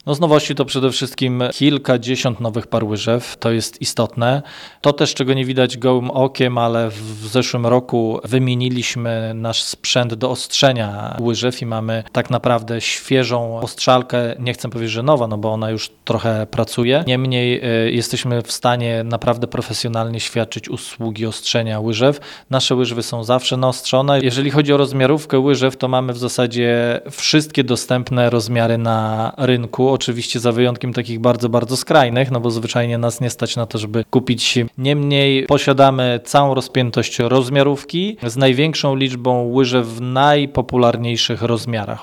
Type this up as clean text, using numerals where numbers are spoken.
No z nowości to przede wszystkim kilkadziesiąt nowych par łyżew, to jest istotne. To też, czego nie widać gołym okiem, ale w zeszłym roku wymieniliśmy nasz sprzęt do ostrzenia łyżew i mamy tak naprawdę świeżą ostrzalkę, nie chcę powiedzieć, że nowa, no bo ona już trochę pracuje. Niemniej jesteśmy w stanie naprawdę profesjonalnie świadczyć usługi ostrzenia łyżew. Nasze łyżwy są zawsze naostrzone. Jeżeli chodzi o rozmiarówkę łyżew, to mamy w zasadzie wszystkie dostępne rozmiary na rynku. Oczywiście za wyjątkiem takich bardzo, bardzo skrajnych, no bo zwyczajnie nas nie stać na to, żeby kupić. Niemniej posiadamy całą rozpiętość rozmiarówki z największą liczbą łyżew w najpopularniejszych rozmiarach.